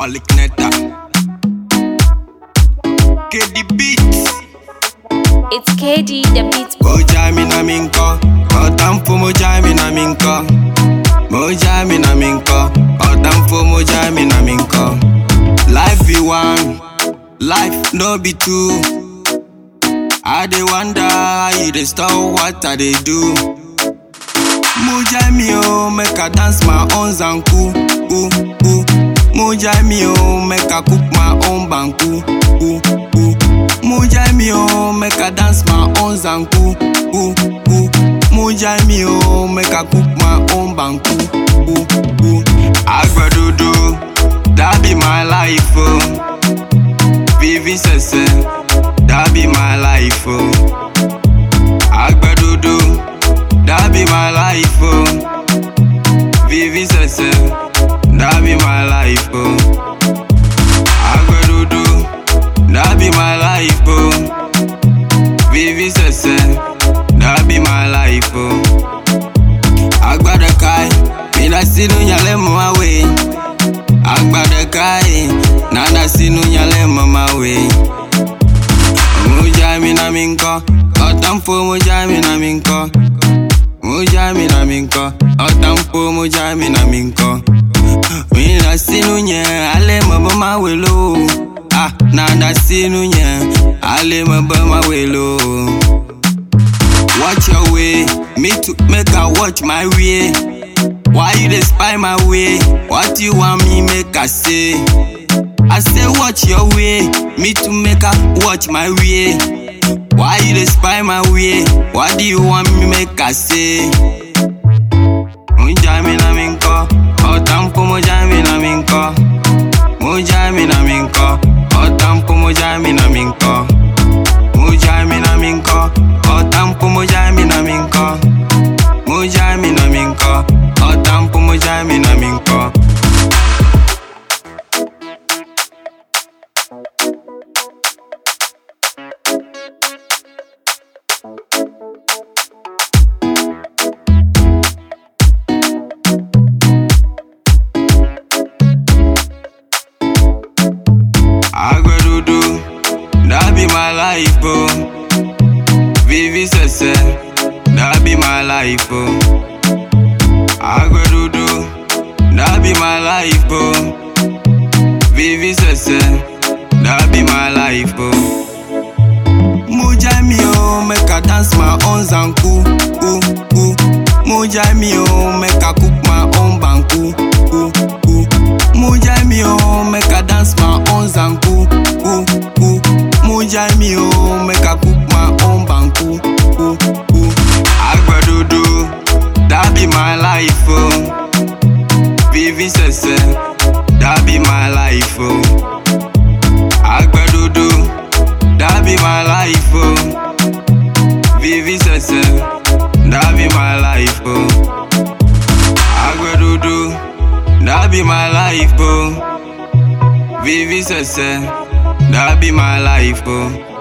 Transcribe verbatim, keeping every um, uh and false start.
Olikneta K D Beats. It's K D the beat. Moja mina minko, otamfu moja mina minko. Moja mina minko, otamfu moja mina minko. Life be one, life no be two. I dey wonder how you dey store what I dey do. Moja mi oh, make I dance my own zanku, ooh ooh. Moja mi oh, make I cook my own banku, ooh ooh. Moja mi oh, make I dance my own zanku, ooh ooh. Moja mi oh, make I cook my own banku, ooh ooh. Agbadodo, that be my life oh. Vivi sese, that be my life oh. Agbadodo, that be my life oh. Vivi sese, that be my life oh. Agbadodo, that be my life oh. Vivi sese, that be my life oh. Agbadakai, me da sinu nyale mama we. Agbadakai, na da sinu nyale mama we. Moja mina minko, otamfo moja mina minko. Moja mina minko, otamfo moja mina minko. Mina sinu nye, ale mama welo. Ah, nada sinu nye, ale mama welo. Watch your way, me to make I watch my way. Why you dey spy my way? What you want me make I say? I say watch your way, me to make I watch my way. Why you dey spy my way? What do you want me make I say? Moja mina minko, otamfu moja mina minko. Moja mina minko, otamfu moja mina minko. Moja mina minko, otamfu moja mina minko. Moja mina minko, otamfu moja mina minko. Agbadodo, that be my life oh. Vivi sese, that be my life oh. Agbadodo, that be my life oh. Vivi sese, that be my life oh. Moja mi oh, make I dance my own zanku, ooh ooh. Moja mi oh, make I cook my own banku, ooh ooh. Moja mi oh, make I dance my own zanku, ooh ooh. Moja mi oh, make I cook my own banku, ooh ooh. Agbadodo, that be my life oh. Vivi sese, that be my life oh. Agbadodo, that be my life oh. Vivi sese, that be my life oh. Agbadodo, that be my life oh. Vivi sese, that be my life oh.